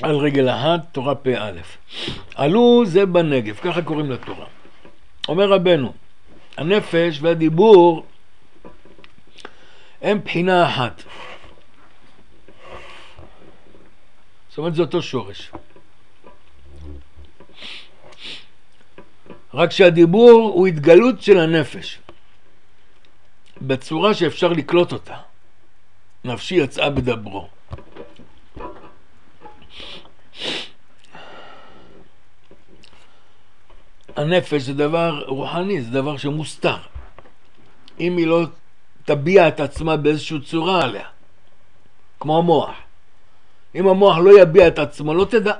על רגל אחת, תורה פ"א. עלו זה בנגב, ככה קוראים לתורה. אומר רבנו, הנפש והדיבור הם בחינה אחת. זאת אומרת, זה אותו שורש. רק שהדיבור הוא התגלות של הנפש, בצורה שאפשר לקלוט אותה. נפשי יצאה בדברו. הנפש זה דבר רוחני, זה דבר שמוסתר. אם היא לא תביע את עצמה באיזושהי צורה עליה, כמו המוח. אם המוח לא יביע את עצמו, לא תדע.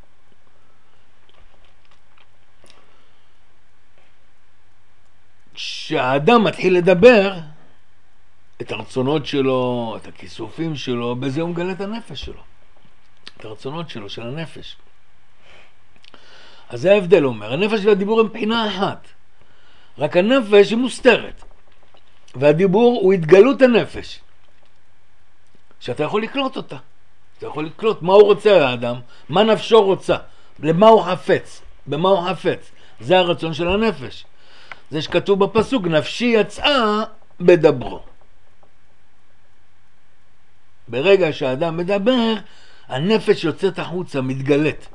כשהאדם מתחיל לדבר את הרצונות שלו, את הכיסופים שלו, בזה הוא מגלה את הנפש שלו. את הרצונות שלו, של הנפש. אז זה ההבדל, אומר. הנפש והדיבור הם בחינה אחת. רק הנפש היא מוסתרת. והדיבור הוא התגלות הנפש. שאתה יכול לקלוט אותה. אתה יכול לקלוט מה הוא רוצה האדם, מה נפשו רוצה, למה הוא חפץ, במה הוא חפץ. זה הרצון של הנפש. זה שכתוב בפסוק, נפשי יצאה בדברו. ברגע שהאדם מדבר, הנפש יוצאת החוצה, מתגלת.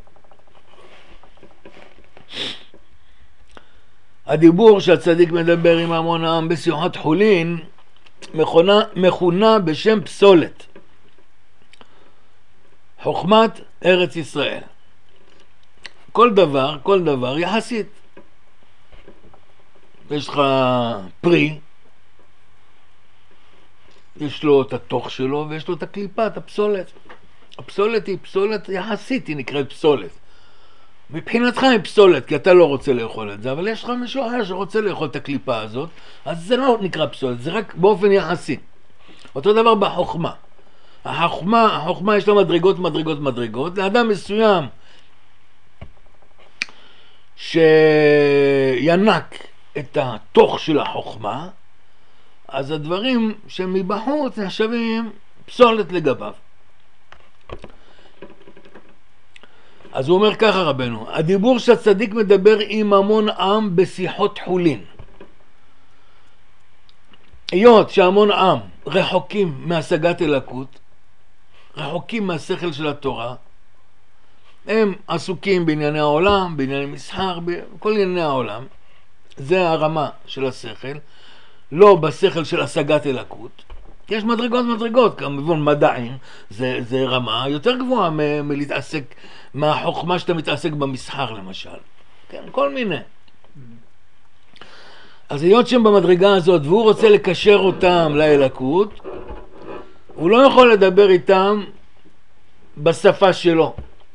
הדיבור שהצדיק מדבר עם המון העם בשיחת חולין מכונה בשם פסולת. חוכמת ארץ ישראל. כל דבר יחסית. יש לך פרי, יש לו את התוך שלו ויש לו את הקליפה, את הפסולת. הפסולת היא פסולת יחסית, היא נקראת פסולת. מבחינתך היא פסולת, כי אתה לא רוצה לאכול את זה, אבל יש לך מישהו אחר שרוצה לאכול את הקליפה הזאת, אז זה לא נקרא פסולת, זה רק באופן יחסי. אותו דבר בחוכמה. החוכמה יש לה מדרגות. לאדם מסוים שינק את התוך של החוכמה, אז הדברים שמבחוץ נחשבים פסולת לגביו. אז הוא אומר ככה רבנו, הדיבור שהצדיק מדבר עם המון עם בשיחות חולין. היות שהמון עם רחוקים מהשגת אלוקות, רחוקים מהשכל של התורה, הם עסוקים בענייני העולם, בענייני מסחר, בכל ענייני העולם. זה הרמה של השכל, לא בשכל של השגת אלוקות. יש מדרגות, כמובן מדעים, זה רמה יותר גבוהה מלהתעסק, מהחוכמה שאתה מתעסק במסחר למשל. כן, כל מיני. אז היות שהם במדרגה הזאת, והוא רוצה לקשר אותם לאלוקות, הוא לא יכול לדבר איתם בשפה שלו.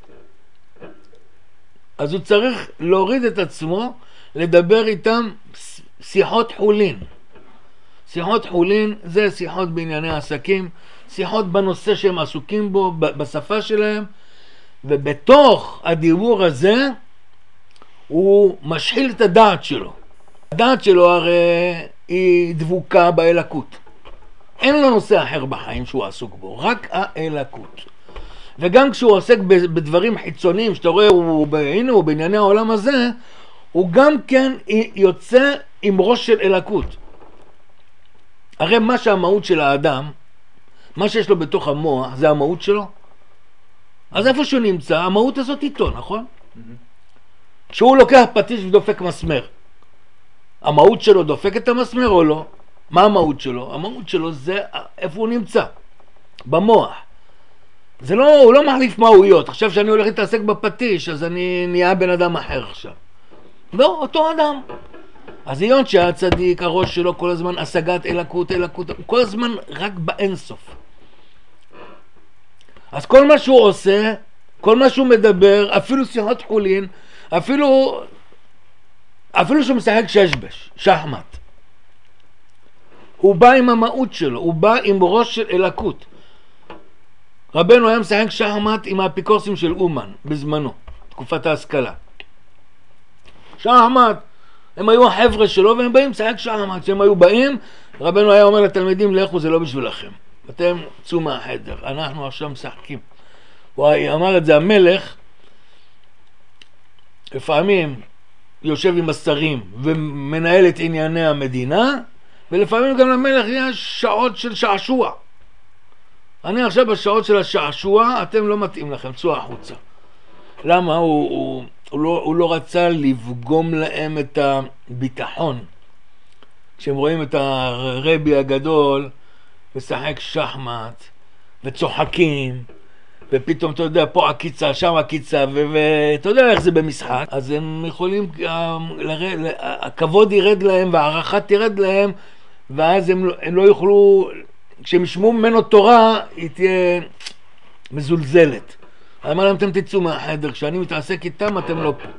אז הוא צריך להוריד את עצמו, לדבר איתם שיחות חולין. שיחות חולין זה שיחות בענייני עסקים, שיחות בנושא שהם עסוקים בו, בשפה שלהם, ובתוך הדיבור הזה הוא משחיל את הדעת שלו. הדעת שלו הרי היא דבוקה באלוקות. אין לו נושא אחר בחיים שהוא עסוק בו, רק האלוקות. וגם כשהוא עוסק בדברים חיצוניים, שאתה רואה, הנה הוא בענייני העולם הזה, הוא גם כן יוצא עם ראש של אלוקות. הרי מה שהמהות של האדם, מה שיש לו בתוך המוח, זה המהות שלו. אז איפה שהוא נמצא, המהות הזאת איתו, נכון? כשהוא לוקח פטיש ודופק מסמר, המהות שלו דופק את המסמר או לא? מה המהות שלו? המהות שלו זה איפה הוא נמצא, במוח. זה לא, הוא לא מחליף מהויות. עכשיו שאני הולך להתעסק בפטיש, אז אני נהיה בן אדם אחר עכשיו. לא, אותו אדם. אז היות שהצדיק, הראש שלו כל הזמן השגת אלוקות, כל הזמן רק באינסוף. אז כל מה שהוא עושה, כל מה שהוא מדבר, אפילו שיחות חולין, אפילו שהוא משחק ששבש, שחמט. הוא בא עם המהות שלו, הוא בא עם ראש של אלוקות. רבנו היה משחק שחמט עם האפיקורסים של אומן בזמנו, תקופת ההשכלה. שחמט, הם היו החבר'ה שלו והם באים משחק שחמט. כשהם היו באים, רבנו היה אומר לתלמידים, לכו, זה לא בשבילכם. אתם צאו מהחדר, אנחנו עכשיו משחקים. הוא אמר את זה, המלך לפעמים יושב עם השרים ומנהל את ענייני המדינה, ולפעמים גם למלך יש שעות של שעשוע. אני עכשיו בשעות של השעשוע, אתם לא מתאים לכם, צאו החוצה. למה? הוא לא רצה לפגום להם את הביטחון. כשהם רואים את הרבי הגדול משחק שחמט וצוחקים, ופתאום אתה יודע, פה עקיצה, שם עקיצה, ואתה יודע איך זה במשחק, אז הם יכולים, הכבוד ירד להם והערכה תרד להם, ואז הם לא יוכלו, כשהם ישמעו ממנו תורה, היא תהיה מזולזלת. אני אומר להם, אתם תצאו מהחדר, כשאני מתעסק איתם, אתם לא פה.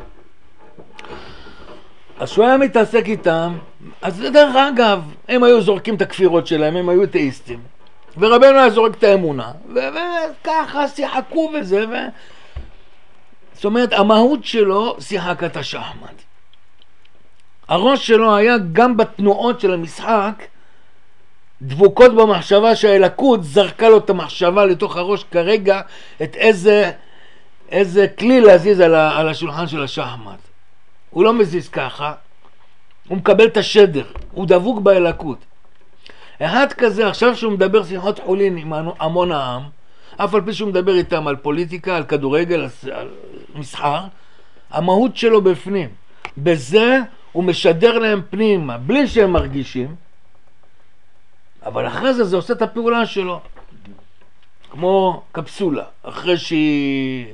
אז שהוא היה מתעסק איתם, אז דרך אגב, הם היו זורקים את הכפירות שלהם, הם היו תאיסטים. ורבנו היה זורק את האמונה, וככה שיחקו וזה, זאת אומרת, המהות שלו שיחק את השחמט. הראש שלו היה גם בתנועות של המשחק, דבוקות במחשבה שהאלוקות זרקה לו את המחשבה לתוך הראש כרגע, את איזה כלי להזיז על השולחן של השחמט. הוא לא מזיז ככה, הוא מקבל את השדר, הוא דבוק באלוקות. אחד כזה, עכשיו שהוא מדבר שיחות חולין עם המון העם, אף על פי שהוא מדבר איתם על פוליטיקה, על כדורגל, על מסחר, המהות שלו בפנים. בזה הוא משדר להם פנימה, בלי שהם מרגישים, אבל אחרי זה עושה את הפעולה שלו. כמו קפסולה, אחרי שהיא...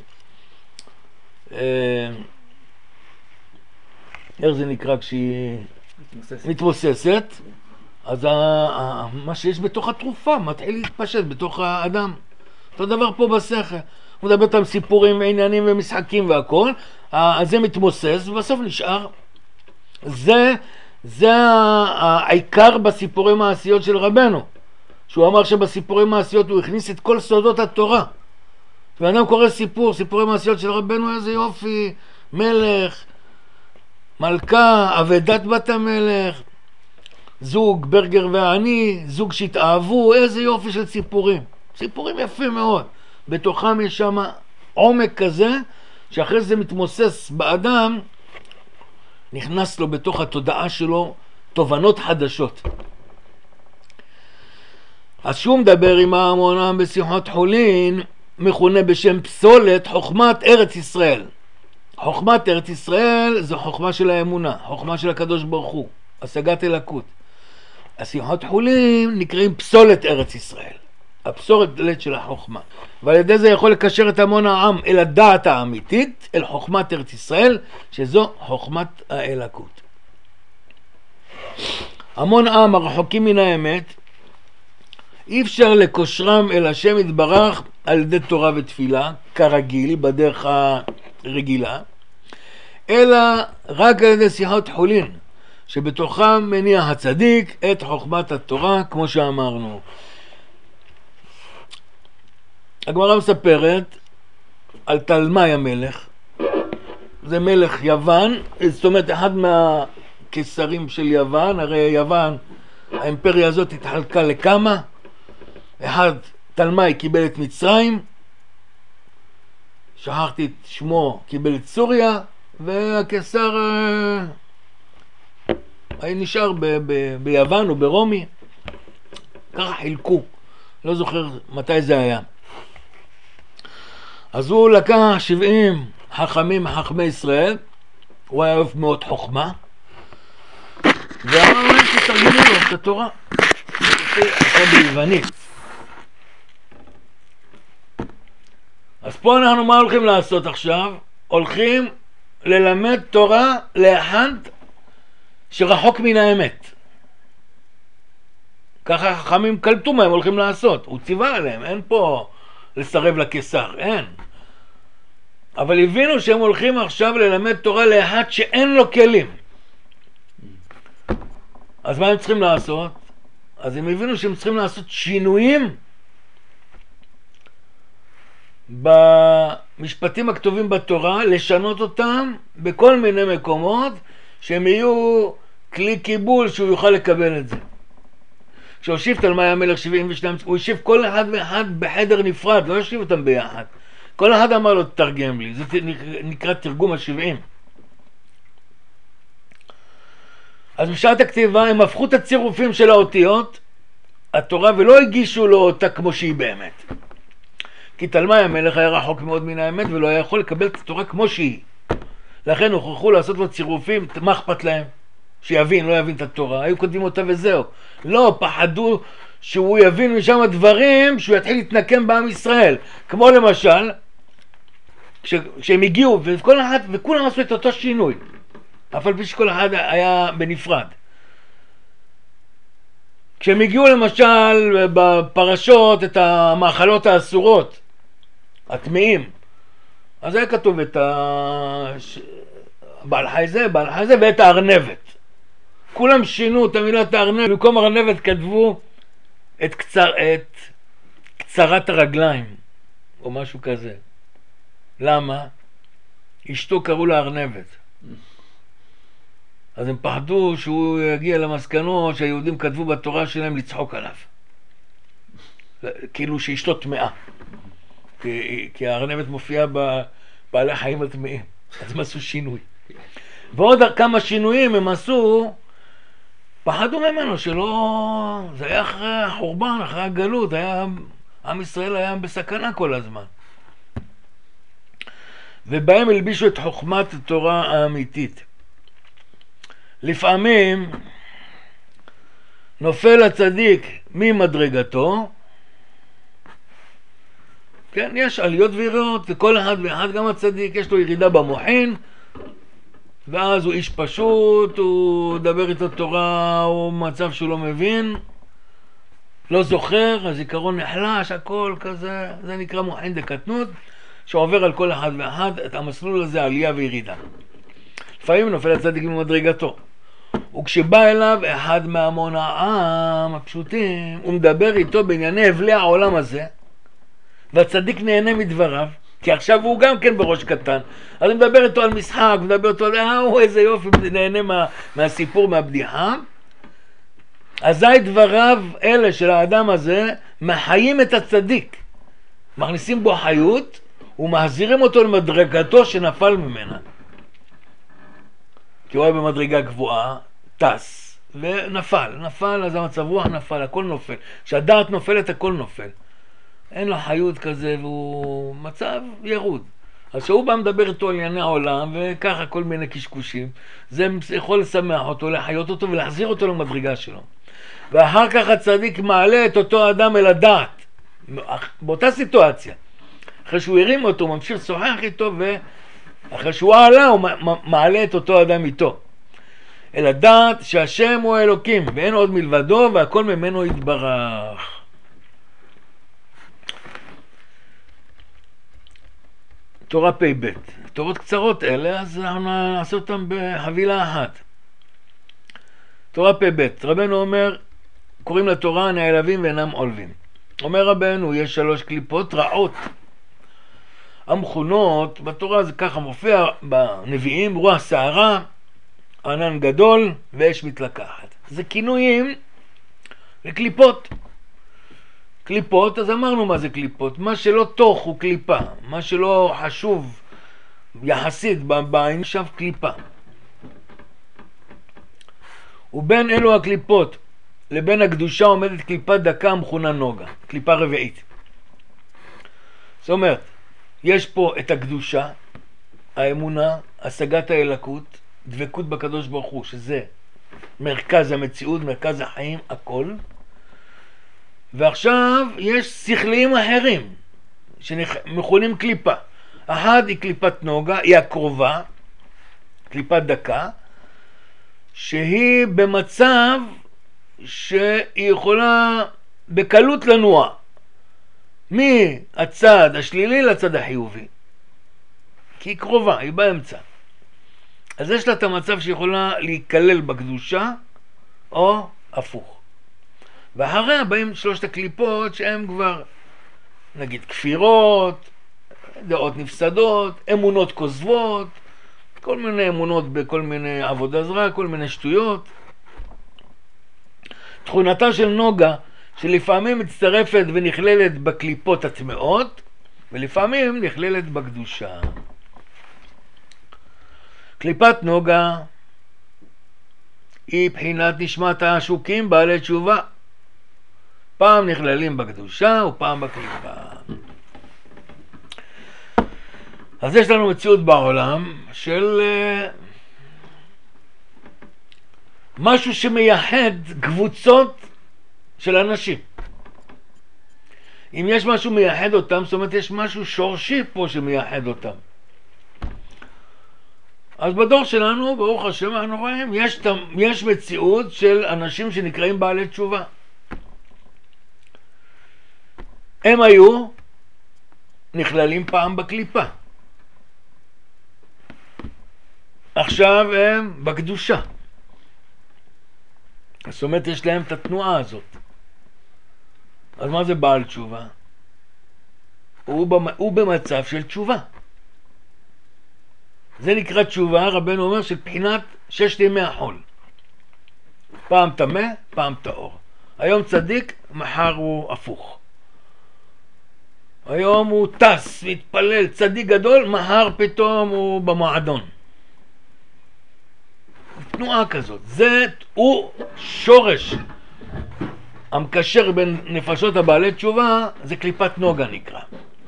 איך זה נקרא כשהיא מתמוססת, אז מה שיש בתוך התרופה מתחיל להתפשט בתוך האדם. אותו דבר פה בשכל. הוא מדבר איתם סיפורים, עניינים ומשחקים והכל, אז זה מתמוסס ובסוף נשאר. זה העיקר בסיפורי מעשיות של רבנו. שהוא אמר שבסיפורי מעשיות הוא הכניס את כל סודות התורה. ואדם קורא סיפורי מעשיות של רבנו, איזה יופי, מלך, מלכה, עבדת בת המלך, זוג ברגר ועני, זוג שהתאהבו, איזה יופי של סיפורים. סיפורים יפים מאוד. בתוכם יש שם עומק כזה, שאחרי זה מתמוסס באדם, נכנס לו בתוך התודעה שלו תובנות חדשות. אז שהוא מדבר עם ההמון בשיחות חולין, מכונה בשם פסולת חוכמת ארץ ישראל. חוכמת ארץ ישראל זו חוכמה של האמונה, חוכמה של הקדוש ברוך הוא, השגת אלוקות. השיחות חולין נקראים פסולת ארץ ישראל, הפסולת של החוכמה. ועל ידי זה יכול לקשר את המון העם אל הדעת האמיתית, אל חוכמת ארץ ישראל, שזו חוכמת האלוקות. המון עם הרחוקים מן האמת, אי אפשר לקושרם אל השם יתברך על ידי תורה ותפילה, כרגיל, בדרך הרגילה, אלא רק על ידי שיחות חולין, שבתוכם מניע הצדיק את חוכמת התורה, כמו שאמרנו. הגמרא מספרת על תלמי המלך, זה מלך יוון, זאת אומרת אחד מהקיסרים של יוון, הרי יוון, האימפריה הזאת התחלקה לכמה, אחד תלמי קיבל את מצרים, שכחתי את שמו, קיבל את סוריה, והקיסר נשאר ביוון או ברומי, ככה חילקו, לא זוכר מתי זה היה. אז הוא לקח 70 חכמים מחכמי ישראל, הוא היה אוהב מאוד חוכמה, ואמר להם שתרגמו לו את התורה, זה ביוונית. אז פה אנחנו מה הולכים לעשות עכשיו? הולכים ללמד תורה לאחד שרחוק מן האמת. ככה חכמים קלטו מה הם הולכים לעשות, הוא ציווה עליהם, אין פה לסרב לקיסר, אין. אבל הבינו שהם הולכים עכשיו ללמד תורה לאחד שאין לו כלים. אז מה הם צריכים לעשות? אז הם הבינו שהם צריכים לעשות שינויים במשפטים הכתובים בתורה, לשנות אותם בכל מיני מקומות שהם יהיו כלי קיבול שהוא יוכל לקבל את זה. כשהושיב תלמי המלך 72, הוא הושיב כל אחד ואחד בחדר נפרד, לא הושיב אותם ביחד. כל אחד אמר לו תתרגם לי, זה נקרא תרגום ה-70. אז בשעת הכתיבה הם הפכו את הצירופים של האותיות, התורה, ולא הגישו לו אותה כמו שהיא באמת. כי תלמי המלך היה רחוק מאוד מן האמת ולא היה יכול לקבל את התורה כמו שהיא. לכן הוכרחו לעשות לו צירופים, מה אכפת להם? שיבין, לא יבין את התורה, היו כותבים אותה וזהו. לא, פחדו שהוא יבין משם דברים, שהוא יתחיל להתנקם בעם ישראל. כמו למשל, כשהם הגיעו, וכולם עשו את אותו שינוי. אף על פי שכל אחד היה בנפרד. כשהם הגיעו למשל בפרשות את המאכלות האסורות, הטמאים, אז היה כתוב את בעל חי זה ואת הארנבת. כולם שינו את המילת הארנבת, במקום ארנבת כתבו את קצרת הרגליים, או משהו כזה. למה? אשתו קראו לה ארנבת. אז הם פחדו שהוא יגיע למסקנות שהיהודים כתבו בתורה שלהם לצחוק עליו. כאילו שאשתו טמאה. כי הארנבת מופיעה בבעלי חיים הטמאים. אז הם עשו שינוי. ועוד כמה שינויים הם עשו, פחדו ממנו שלא... זה היה אחרי החורבן, אחרי הגלות, עם ישראל היה בסכנה כל הזמן. ובהם הלבישו את חוכמת התורה האמיתית. לפעמים נופל הצדיק ממדרגתו, כן, יש עליות וירידות, וכל אחד ואחד, גם הצדיק, יש לו ירידה במוחין, ואז הוא איש פשוט, הוא דבר איתו תורה, הוא מצב שהוא לא מבין, לא זוכר, הזיכרון נחלש, הכל כזה, זה נקרא מוחין דקטנות, שעובר על כל אחד ואחד, את המסלול הזה עלייה וירידה. לפעמים נופל הצדיק ממדרגתו. וכשבא אליו אחד מהמון העם הפשוטים, הוא מדבר איתו בענייני הבלי העולם הזה, והצדיק נהנה מדבריו, כי עכשיו הוא גם כן בראש קטן. אז הוא מדבר איתו על משחק, מדבר איתו על איזה יופי, נהנה מהסיפור, מהבדיחה. אזי דבריו אלה של האדם הזה מחיים את הצדיק, מכניסים בו חיות ומחזירים אותו למדרגתו שנפל ממנה. כי הוא היה במדרגה גבוהה, טס, ונפל, אז המצב רוח נפל, הכל נופל. כשהדעת נופלת, הכל נופל. אין לו חיות כזה, והוא מצב ירוד. אז כשהוא בא מדבר איתו על ענייני העולם, וככה כל מיני קשקושים, זה יכול לשמח אותו, לחיות אותו ולהחזיר אותו למדרגה שלו. ואחר כך הצדיק מעלה את אותו אדם אל הדעת, באותה סיטואציה. אחרי שהוא הרים אותו, הוא ממשיך לשוחח איתו, ואחרי שהוא עלה, הוא מעלה את אותו אדם איתו. אל הדעת שהשם הוא האלוקים, ואין עוד מלבדו, והכל ממנו יתברך. תורה פ"ב. תורות קצרות אלה, אז אנחנו נעשה אותם בחבילה אחת. תורה פ"ב. רבנו אומר, קוראים לתורה נעלבים ואינם עולבים. אומר רבנו, יש 3 קליפות רעות. המכונות, בתורה זה ככה מופיע בנביאים, רוח שערה, ענן גדול ואש מתלקחת. זה כינויים לקליפות. קליפות, אז אמרנו מה זה קליפות. מה שלא תוך הוא קליפה, מה שלא חשוב יחסית בעין שב קליפה. ובין אלו הקליפות לבין הקדושה עומדת קליפה דקה המכונה נוגה, קליפה רביעית. זאת אומרת, יש פה את הקדושה, האמונה, השגת האלוקות, דבקות בקדוש ברוך הוא, שזה מרכז המציאות, מרכז החיים, הכל. ועכשיו יש שכליים אחרים שמכונים קליפה. אחת היא קליפת נוגה, היא הקרובה, קליפת דקה, שהיא במצב שהיא יכולה בקלות לנוע מהצד השלילי לצד החיובי, כי היא קרובה, היא באמצע. אז יש לה את המצב שיכולה להיכלל בקדושה או הפוך. ואחריה באים 3 הקליפות שהן כבר נגיד כפירות, דעות נפסדות, אמונות כוזבות, כל מיני אמונות בכל מיני עבודה זרה, כל מיני שטויות. תכונתה של נוגה, שלפעמים מצטרפת ונכללת בקליפות הטמאות, ולפעמים נכללת בקדושה. קליפת נוגה היא בחינת נשמת העשוקים בעלי תשובה. פעם נכללים בקדושה ופעם בקליפה. אז יש לנו מציאות בעולם של משהו שמייחד קבוצות של אנשים. אם יש משהו מייחד אותם, זאת אומרת יש משהו שורשי פה שמייחד אותם. אז בדור שלנו, ברוך השם, אנחנו רואים, יש מציאות של אנשים שנקראים בעלי תשובה. הם היו נכללים פעם בקליפה. עכשיו הם בקדושה. זאת אומרת, יש להם את התנועה הזאת. אז מה זה בעל תשובה? הוא במצב של תשובה. זה נקרא תשובה, רבנו אומר, של בחינת 6 ימי החול. פעם טמא, פעם טהור. היום צדיק, מחר הוא הפוך. היום הוא טס, מתפלל, צדיק גדול, מחר פתאום הוא במועדון. תנועה כזאת. זה הוא שורש. המקשר בין נפשות הבעלי תשובה, זה קליפת נוגה נקרא.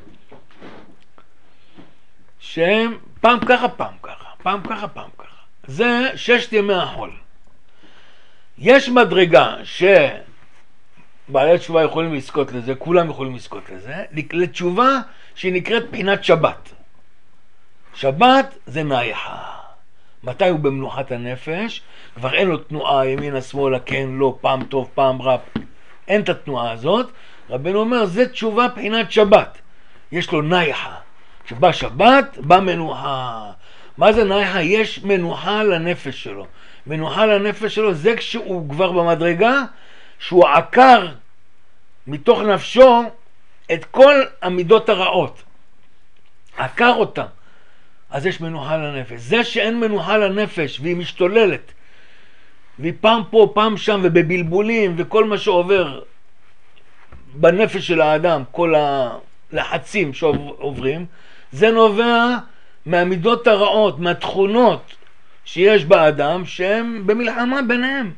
שהם פעם ככה, פעם ככה, פעם ככה, פעם ככה. זה 6 ימי החול. יש מדרגה שבעלי תשובה יכולים לזכות לזה, כולם יכולים לזכות לזה, לתשובה שהיא נקראת בחינת שבת. שבת זה נייחה. מתי הוא במנוחת הנפש? כבר אין לו תנועה ימינה שמאלה, כן, לא, פעם טוב, פעם רע. אין את התנועה הזאת. רבנו אומר, זה תשובה בחינת שבת. יש לו נייחה. כשבא שבת, בא מנוחה. מה זה נייחה? יש מנוחה לנפש שלו. מנוחה לנפש שלו זה כשהוא כבר במדרגה, שהוא עקר מתוך נפשו את כל המידות הרעות. עקר אותה. אז יש מנוחה לנפש. זה שאין מנוחה לנפש והיא משתוללת, והיא פעם פה, פעם שם, ובבלבולים, וכל מה שעובר בנפש של האדם, כל הלחצים שעוברים, זה נובע מהמידות הרעות, מהתכונות שיש באדם, שהם במלחמה ביניהם.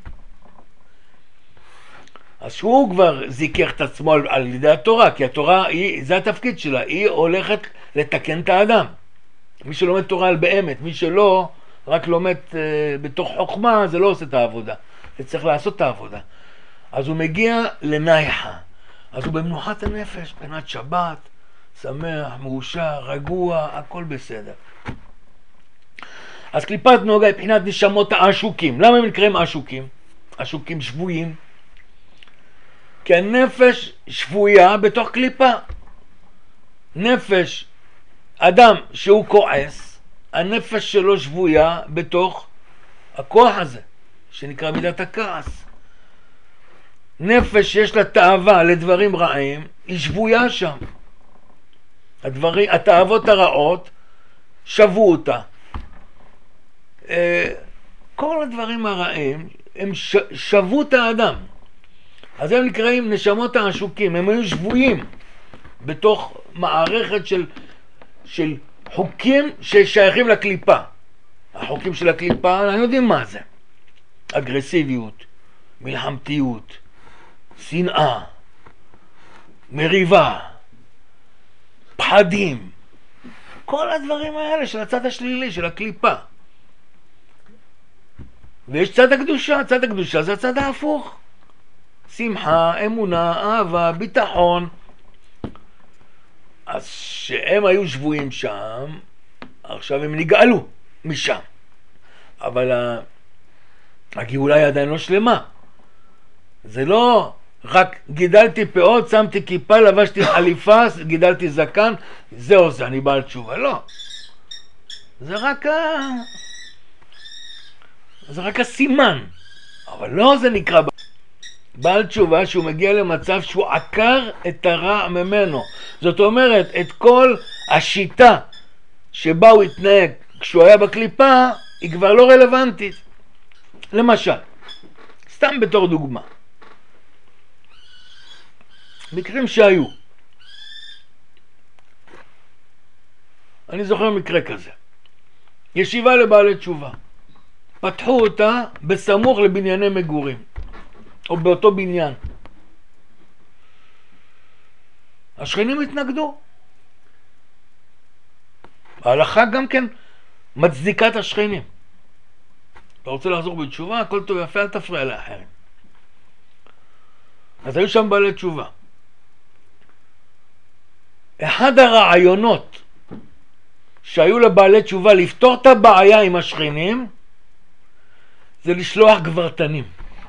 אז שהוא כבר זיכך את עצמו על ידי התורה, כי התורה, זה התפקיד שלה, היא הולכת לתקן את האדם. מי שלומד תורה על באמת, מי שלא רק לומד בתוך חוכמה, זה לא עושה את העבודה. זה צריך לעשות את העבודה. אז הוא מגיע לנייחה. אז הוא במנוחת הנפש, בחינת שבת, שמח, מאושר, רגוע, הכל בסדר. אז קליפת נוגה היא בחינת נשמות העשוקים. למה הם נקראים עשוקים? עשוקים שבויים. כי הנפש שבויה בתוך קליפה. נפש, אדם שהוא כועס, הנפש שלו שבויה בתוך הכוח הזה, שנקרא מידת הכעס. נפש שיש לה תאווה לדברים רעים, היא שבויה שם. התאוות הרעות שבו אותה. כל הדברים הרעים הם שבו את האדם. אז הם נקראים נשמות העשוקים, הם היו שבויים בתוך מערכת של חוקים ששייכים לקליפה. החוקים של הקליפה, אנחנו יודעים מה זה. אגרסיביות, מלחמתיות, שנאה, מריבה, פחדים. כל הדברים האלה של הצד השלילי, של הקליפה. ויש צד הקדושה, צד הקדושה זה הצד ההפוך. שמחה, אמונה, אהבה, ביטחון. אז שהם היו שבויים שם, עכשיו הם נגאלו משם. אבל הגאולה היא עדיין לא שלמה. זה לא רק גידלתי פאות, שמתי כיפה, לבשתי חליפה, גידלתי זקן, זהו זה, אני בעל תשובה. לא. זה רק הסימן. אבל לא זה נקרא בעל תשובה שהוא מגיע למצב שהוא עקר את הרע ממנו. זאת אומרת, את כל השיטה שבה הוא התנהג כשהוא היה בקליפה, היא כבר לא רלוונטית. למשל, סתם בתור דוגמה, מקרים שהיו. אני זוכר מקרה כזה. ישיבה לבעלי תשובה. פתחו אותה בסמוך לבנייני מגורים, או באותו בניין. השכנים התנגדו. ההלכה גם כן מצדיקה את השכנים. אתה רוצה לחזור בתשובה, הכל טוב יפה, אל תפריע לאחרים. אז היו שם בעלי תשובה. אחד הרעיונות שהיו לבעלי תשובה לפתור את הבעיה עם השכנים, זה לשלוח גברתנים.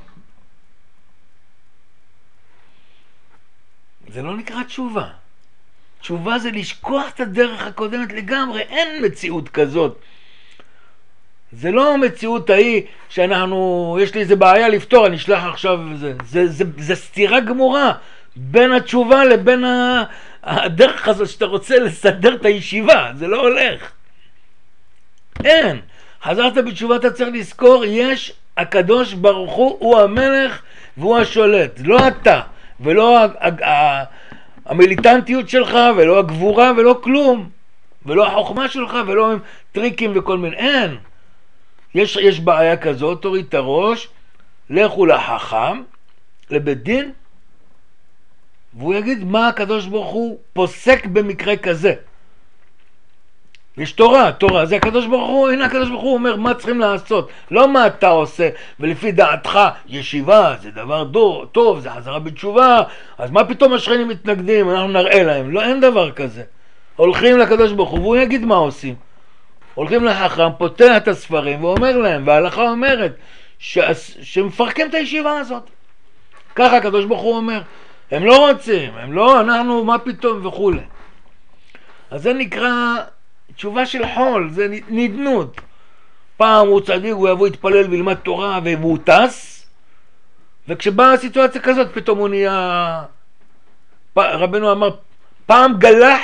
זה לא נקרא תשובה. תשובה זה לשכוח את הדרך הקודמת לגמרי, אין מציאות כזאת. זה לא מציאות ההיא שאנחנו, יש לי איזה בעיה לפתור, אני אשלח עכשיו זה סתירה גמורה בין התשובה לבין הדרך הזאת שאתה רוצה לסדר את הישיבה, זה לא הולך. אין. חזרת בתשובה, אתה צריך לזכור, יש הקדוש ברוך הוא המלך והוא השולט, לא אתה ולא המיליטנטיות שלך ולא הגבורה ולא כלום, ולא החוכמה שלך ולא טריקים וכל מיני, אין. יש בעיה כזאת, תוריד את הראש, לכו לחכם, לבית דין, והוא יגיד מה הקדוש ברוך הוא פוסק במקרה כזה. יש תורה, זה הקדוש ברוך הוא, הנה הקדוש ברוך הוא אומר מה צריכים לעשות, לא מה אתה עושה, ולפי דעתך ישיבה זה דבר טוב, זה חזרה בתשובה, אז מה פתאום השכנים מתנגדים, אנחנו נראה להם, לא, אין דבר כזה. הולכים לקדוש ברוך הוא והוא יגיד מה עושים. הולכים לחכם, פותח את הספרים ואומר להם, וההלכה אומרת שמפרקים את הישיבה הזאת. ככה הקדוש ברוך הוא אומר, הם לא רוצים, הם לא, אנחנו מה פתאום וכו'. אז זה נקרא תשובה של חול, זה נדנות. פעם הוא צדיק, הוא יבוא להתפלל וילמד תורה והוא טס, וכשבאה הסיטואציה כזאת פתאום הוא נהיה, רבנו אמר, פעם גלח,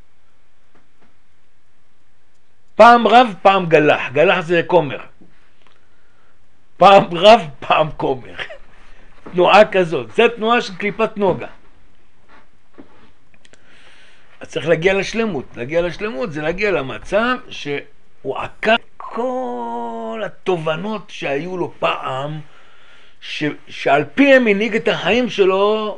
פעם רב, פעם גלח. גלח זה קומר. פעם רב, פעם קומר. תנועה כזאת. זה תנועה של קליפת נוגה. אז צריך להגיע לשלמות. להגיע לשלמות זה להגיע למצב שהוא עקר כל התובנות שהיו לו פעם, שעל פי הם הנהיג את החיים שלו.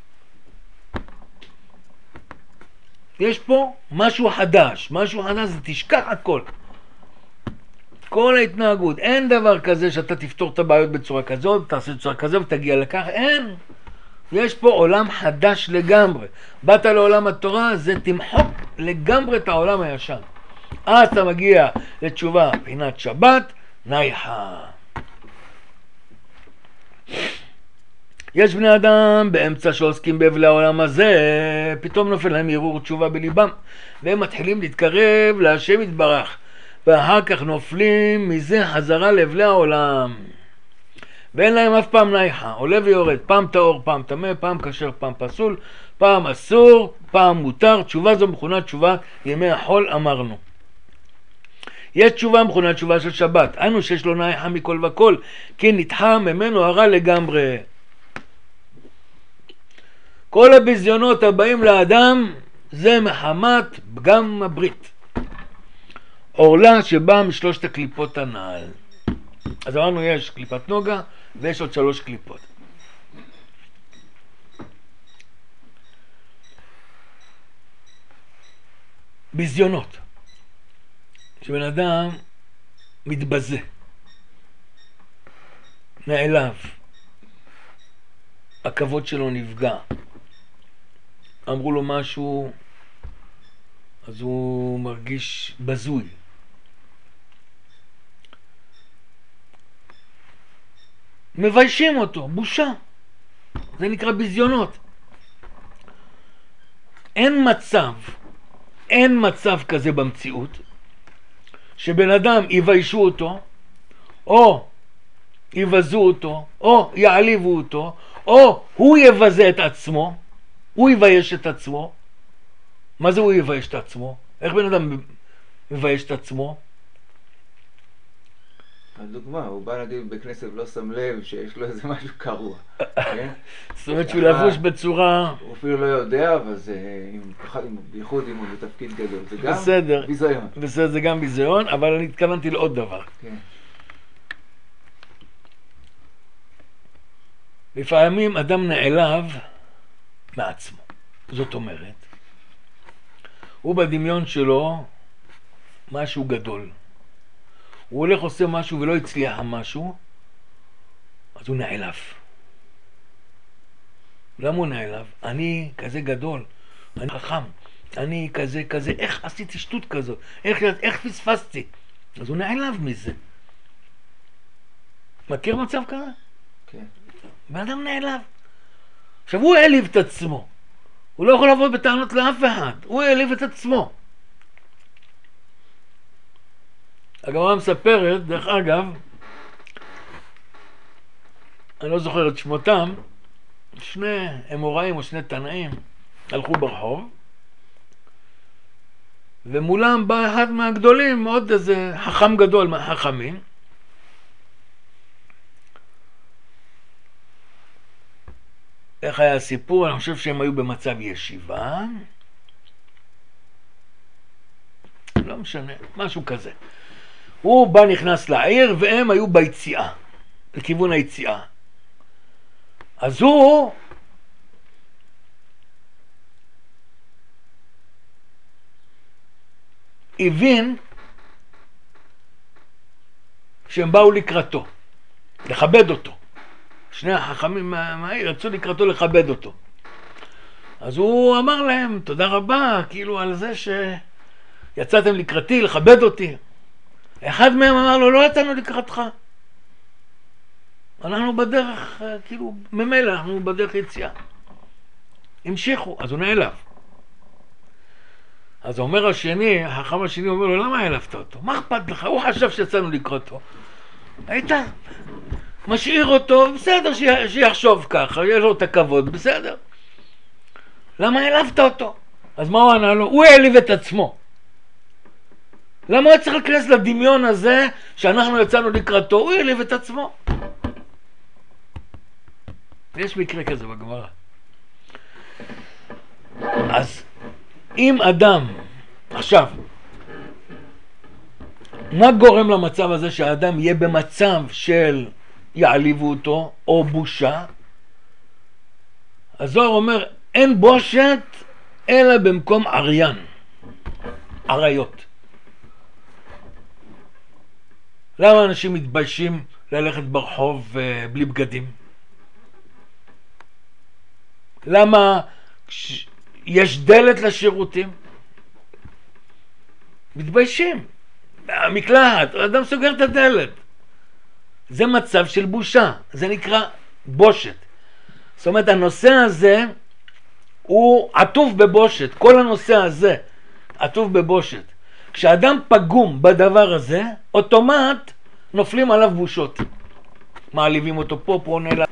יש פה משהו חדש, זה תשכח הכל. כל ההתנהגות, אין דבר כזה שאתה תפתור את הבעיות בצורה כזאת, תעשה בצורה כזאת ותגיע לכך, אין. יש פה עולם חדש לגמרי. באת לעולם התורה, זה תמחוק לגמרי את העולם הישן. אז אתה מגיע לתשובה פינת שבת, נייחה. יש בני אדם באמצע שעוסקים באבלי העולם הזה, פתאום נופל להם ערעור תשובה בליבם, והם מתחילים להתקרב להשם יתברך, ואחר כך נופלים מזה חזרה לאבלי העולם, ואין להם אף פעם נייחה, עולה ויורד, פעם טהור, פעם טמא, פעם כשר, פעם פסול, פעם אסור, פעם מותר. תשובה זו מכונה תשובה ימי החול, אמרנו. יש תשובה מכונה תשובה של שבת, אנו שיש לו נייחה מכל וכל, כי נדחה ממנו הרע לגמרי. כל הביזיונות הבאים לאדם זה מחמת פגם הברית, עורלה שבאה משלושת הקליפות הנעל. אז אמרנו יש קליפת נוגה ויש עוד 3 קליפות. ביזיונות שבן אדם מתבזה, נעלב, הכבוד שלו נפגע, אמרו לו משהו אז הוא מרגיש בזוי, מביישים אותו, בושה. זה נקרא ביזיונות. אין מצב כזה במציאות שבן אדם יביישו אותו, או יבזו אותו, או יעליבו אותו, או הוא יבזה את עצמו, הוא יבייש את עצמו. מה זה הוא יבייש את עצמו? איך בן אדם מבייש את עצמו? הדוגמה, הוא בא נגיד בכנסת ולא שם לב שיש לו איזה משהו קרוע, כן? זאת אומרת שהוא לבוש בצורה... הוא אפילו לא יודע, אבל זה, בייחוד אם הוא בתפקיד גדול, זה גם בסדר, ביזיון. בסדר, זה גם ביזיון, אבל אני התכוונתי לעוד דבר. כן. לפעמים אדם נעלב מעצמו. זאת אומרת, הוא בדמיון שלו משהו גדול. הוא הולך עושה משהו ולא הצליח משהו, אז הוא נעלב. למה הוא נעלב? אני כזה גדול, אני חכם, אני כזה, איך עשיתי שטות כזאת? איך פספסתי? אז הוא נעלב מזה. מכיר מצב כזה? כן. ואדם נעלב. עכשיו הוא העליב את עצמו. הוא לא יכול לבוא בטענות לאף אחד. הוא העליב את עצמו. הגמרא מספרת, דרך אגב, אני לא זוכר את שמותם, שני אמוראים או שני תנאים הלכו ברחוב, ומולם בא אחד מהגדולים, עוד איזה חכם גדול מהחכמים, איך היה הסיפור? אני חושב שהם היו במצב ישיבה, לא משנה, משהו כזה. הוא בא נכנס לעיר והם היו ביציאה, לכיוון היציאה. אז הוא הבין שהם באו לקראתו, לכבד אותו. שני החכמים מהעיר רצו לקראתו לכבד אותו. אז הוא אמר להם, תודה רבה, כאילו על זה שיצאתם לקראתי, לכבד אותי. אחד מהם אמר לו, לא יצאנו לקראתך. אנחנו בדרך, כאילו, ממילא אנחנו בדרך יציאה. המשיכו, אז הוא נעלב. אז אומר השני, החכם השני אומר לו, למה העלבת אותו? מה אכפת לך? הוא חשב שיצאנו לקראתו. היית משאיר אותו, בסדר שיחשוב ככה, יש לו את הכבוד, בסדר. למה העלבת אותו? אז מה הוא ענה לו? הוא העליב את עצמו. למה הוא צריך להיכנס לדמיון הזה שאנחנו יצאנו לקראתו? הוא העליב את עצמו. יש מקרה כזה בגמרא. אז אם אדם, עכשיו, מה גורם למצב הזה שהאדם יהיה במצב של יעליבו אותו או בושה? הזוהר אומר, אין בושת אלא במקום עריין, עריות. למה אנשים מתביישים ללכת ברחוב בלי בגדים? למה יש דלת לשירותים? מתביישים. המקלט, האדם סוגר את הדלת. זה מצב של בושה, זה נקרא בושת. זאת אומרת, הנושא הזה הוא עטוף בבושת, כל הנושא הזה עטוף בבושת. כשאדם פגום בדבר הזה, אוטומט נופלים עליו בושות. מעליבים אותו פה נעלם.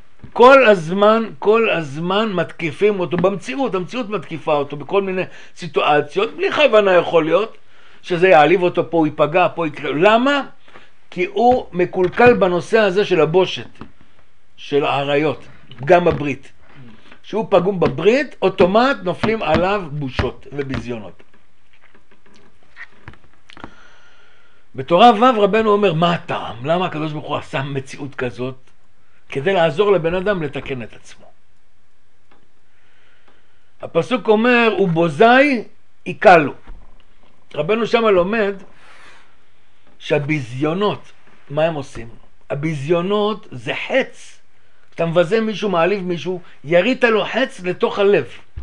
כל הזמן מתקיפים אותו במציאות, המציאות מתקיפה אותו בכל מיני סיטואציות, בלי כוונה יכול להיות שזה יעליב אותו, פה הוא ייפגע, פה יקרה. למה? כי הוא מקולקל בנושא הזה של הבושת, של העריות, גם הברית. שהוא פגום בברית, אוטומט נופלים עליו בושות וביזיונות. בתורה ו' רבנו אומר, מה הטעם? למה הקדוש ברוך הוא עשה מציאות כזאת? כדי לעזור לבן אדם לתקן את עצמו. הפסוק אומר, ובוזי יקלו. רבנו שם לומד שהביזיונות, מה הם עושים? הביזיונות זה חץ. אתה מבזה מישהו, מעליב מישהו, ירית לו חץ לתוך הלב.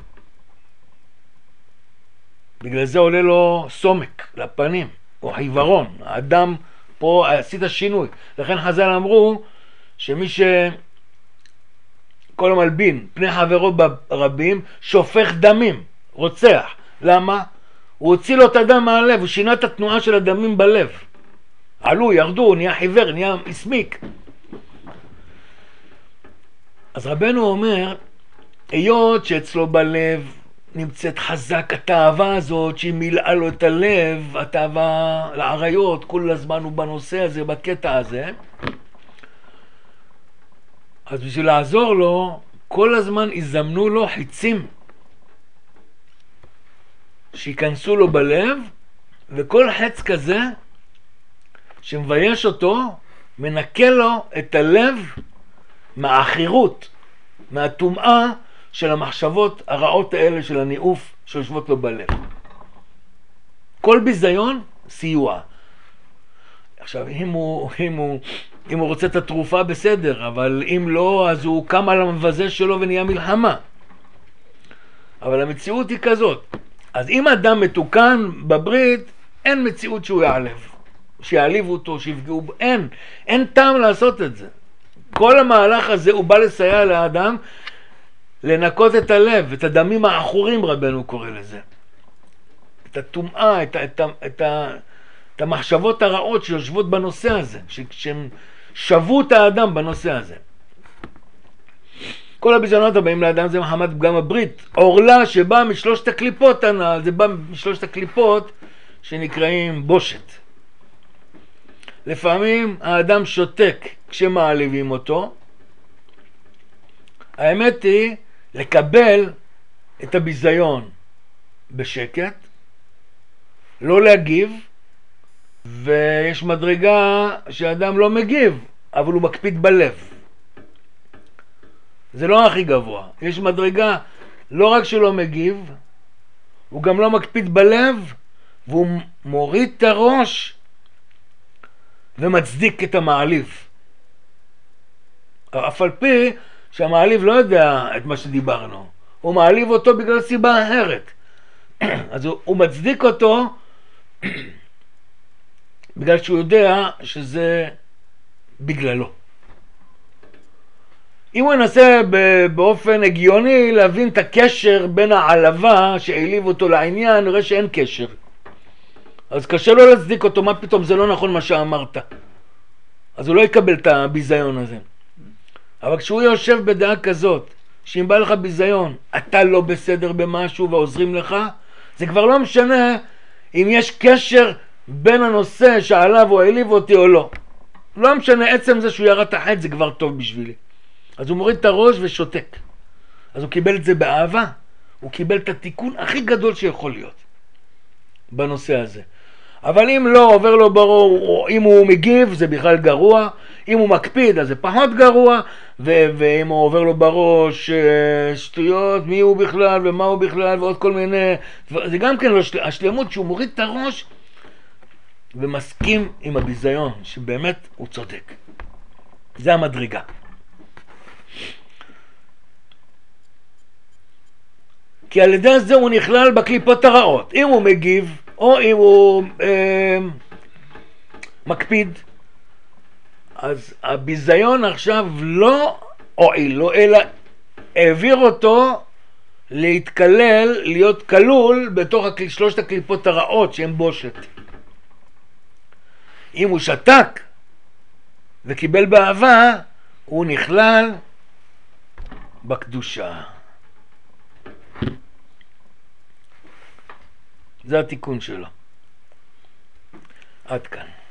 בגלל זה עולה לו סומק לפנים, או חיוורון. האדם פה עשית שינוי. לכן חז"ל אמרו שמי כל המלבין פני חברו ברבים שופך דמים, רוצח. למה? הוא הוציא לו את הדם מהלב, הוא שינה את התנועה של הדמים בלב. עלו, ירדו, נהיה חיוור, נהיה הסמיק. אז רבנו אומר, היות שאצלו בלב נמצאת חזק התאווה הזאת שהיא מילאה לו את הלב, התאווה לעריות, כל הזמן הוא בנושא הזה, בקטע הזה. אז בשביל לעזור לו, כל הזמן יזמנו לו חיצים שיכנסו לו בלב, וכל חץ כזה שמבייש אותו, מנקה לו את הלב מהאחירות, מהטומאה של המחשבות הרעות האלה של הניאוף שיושבות לו בלב. כל ביזיון, סיוע. עכשיו, אם הוא רוצה את התרופה בסדר, אבל אם לא, אז הוא קם על המבזה שלו ונהיה מלחמה. אבל המציאות היא כזאת. אז אם אדם מתוקן בברית, אין מציאות שהוא יעלב. שיעליבו אותו, שיפגעו בו. אין טעם לעשות את זה. כל המהלך הזה הוא בא לסייע לאדם לנקות את הלב, את הדמים האחורים רבנו קורא לזה. את הטומאה, את המחשבות הרעות שיושבות בנושא הזה, שהם שבו את האדם בנושא הזה. כל הביזיונות הבאים לאדם זה מחמת פגם הברית. עורלה שבאה משלושת הקליפות הנ"ל, זה בא משלושת הקליפות שנקראים בושת. לפעמים האדם שותק כשמעליבים אותו. האמת היא לקבל את הביזיון בשקט, לא להגיב, ויש מדרגה שאדם לא מגיב, אבל הוא מקפיד בלב. זה לא הכי גבוה. יש מדרגה לא רק שלא מגיב, הוא גם לא מקפיד בלב, והוא מוריד את הראש ומצדיק את המעליב. אף על פי שהמעליב לא יודע את מה שדיברנו. הוא מעליב אותו בגלל סיבה אחרת. אז הוא מצדיק אותו בגלל שהוא יודע שזה בגללו. אם הוא ינסה באופן הגיוני להבין את הקשר בין העלבה שהעליב אותו לעניין, נראה שאין קשר. אז קשה לו להצדיק אותו, מה פתאום זה לא נכון מה שאמרת. אז הוא לא יקבל את הביזיון הזה. אבל כשהוא יושב בדעה כזאת, שאם בא לך ביזיון, אתה לא בסדר במשהו ועוזרים לך, זה כבר לא משנה אם יש קשר בין הנושא שעליו הוא העליב אותי או לא. לא משנה, עצם זה שהוא ירד את החץ זה כבר טוב בשבילי. אז הוא מוריד את הראש ושותק. אז הוא קיבל את זה באהבה. הוא קיבל את התיקון הכי גדול שיכול להיות בנושא הזה. אבל אם לא עובר לו ברור, אם הוא מגיב זה בכלל גרוע, אם הוא מקפיד אז זה פחות גרוע, ואם הוא עובר לו בראש שטויות, מי הוא בכלל ומה הוא בכלל ועוד כל מיני, זה גם כן לא השלמות שהוא מוריד את הראש ומסכים עם הביזיון שבאמת הוא צודק. זה המדרגה. כי על ידי זה הוא נכלל בקליפות הרעות. אם הוא מגיב או אם הוא מקפיד, אז הביזיון עכשיו לא הועיל לו, אלא העביר אותו להתקלל, להיות כלול בתוך שלושת הקליפות הרעות שהן בושת. אם הוא שתק וקיבל באהבה, הוא נכלל בקדושה. זה התיקון שלו. עד כאן.